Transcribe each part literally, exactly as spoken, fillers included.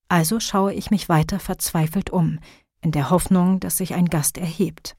Also schaue ich mich weiter verzweifelt um, in der Hoffnung, dass sich ein Gast erhebt.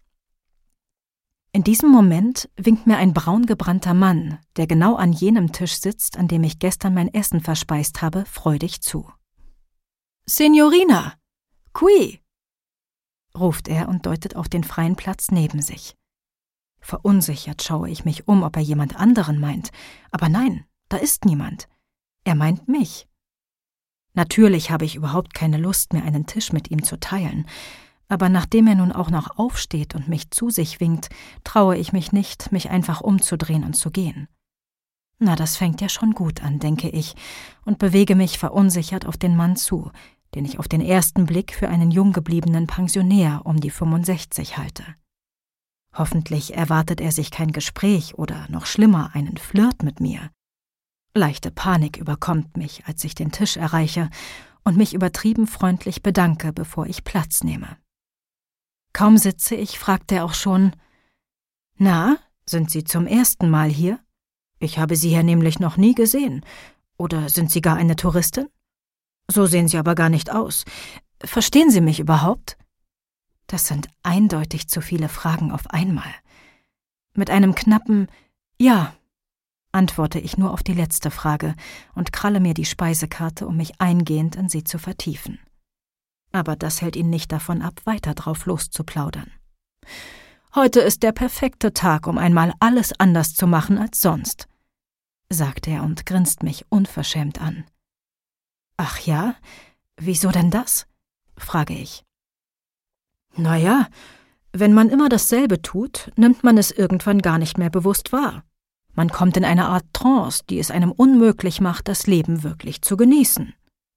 In diesem Moment winkt mir ein braungebrannter Mann, der genau an jenem Tisch sitzt, an dem ich gestern mein Essen verspeist habe, freudig zu. »Signorina! Qui!« ruft er und deutet auf den freien Platz neben sich. Verunsichert schaue ich mich um, ob er jemand anderen meint, aber nein, da ist niemand. Er meint mich. Natürlich habe ich überhaupt keine Lust mehr, einen Tisch mit ihm zu teilen, aber nachdem er nun auch noch aufsteht und mich zu sich winkt, traue ich mich nicht, mich einfach umzudrehen und zu gehen. Na, das fängt ja schon gut an, denke ich, und bewege mich verunsichert auf den Mann zu, den ich auf den ersten Blick für einen jung gebliebenen Pensionär um die fünfundsechzig halte. Hoffentlich erwartet er sich kein Gespräch oder, noch schlimmer, einen Flirt mit mir. Leichte Panik überkommt mich, als ich den Tisch erreiche und mich übertrieben freundlich bedanke, bevor ich Platz nehme. Kaum sitze ich, fragt er auch schon: »Na, sind Sie zum ersten Mal hier? Ich habe Sie hier nämlich noch nie gesehen. Oder sind Sie gar eine Touristin? So sehen Sie aber gar nicht aus. Verstehen Sie mich überhaupt?« Das sind eindeutig zu viele Fragen auf einmal. Mit einem knappen »Ja« antworte ich nur auf die letzte Frage und kralle mir die Speisekarte, um mich eingehend in sie zu vertiefen. Aber das hält ihn nicht davon ab, weiter drauf loszuplaudern. »Heute ist der perfekte Tag, um einmal alles anders zu machen als sonst«, sagt er und grinst mich unverschämt an. »Ach ja? Wieso denn das?« frage ich. »Na ja, wenn man immer dasselbe tut, nimmt man es irgendwann gar nicht mehr bewusst wahr. Man kommt in eine Art Trance, die es einem unmöglich macht, das Leben wirklich zu genießen.«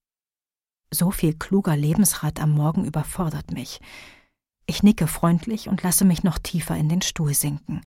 So viel kluger Lebensrat am Morgen überfordert mich. Ich nicke freundlich und lasse mich noch tiefer in den Stuhl sinken.